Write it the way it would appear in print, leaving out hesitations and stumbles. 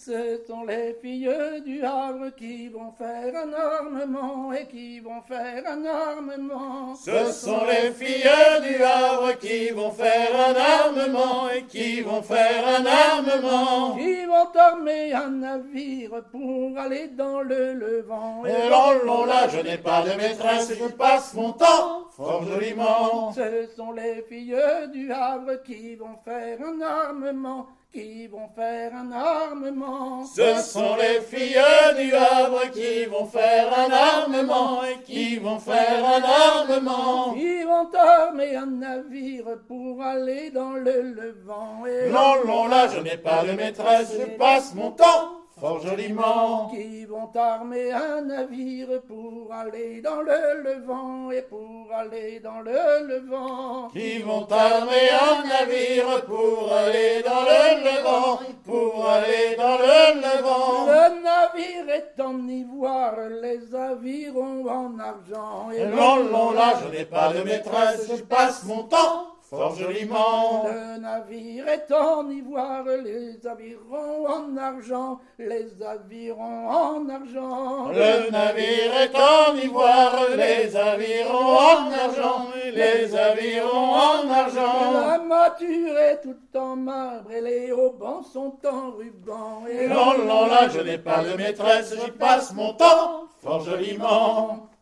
Ce sont les filles du Havre qui vont faire un armement et qui vont faire un armement. Ce sont les filles du Havre qui vont faire un armement et qui vont faire un armement. Qui vont armer un navire pour aller dans le Levant. Et non, là, je n'ai pas de maîtresse, je passe mon temps fort joliment. Ce sont les filles du Havre qui vont faire un armement, qui vont faire un armement. Ce sont les filles du Havre qui vont faire un armement et qui vont faire un armement. Qui vont armer un navire pour aller dans le Levant. Et non, là, je n'ai pas de maîtresse, je passe mon temps fort joliment. Qui vont armer un navire pour aller dans le Levant et pour aller dans le Levant. Qui vont armer un navire pour aller dans le Levant, pour aller dans le Levant. Le navire est en ivoire, les avirons en argent. Et non, là, je n'ai pas de maîtresse, je passe mon temps fort joliment. Le navire est en ivoire, les avirons en argent, les avirons en argent. Le navire est en ivoire, les avirons en argent, les avirons en argent. La mâture est toute en marbre et les haubans sont en ruban. Et non, là, je n'ai pas de maîtresse, j'y passe mon temps fort joliment.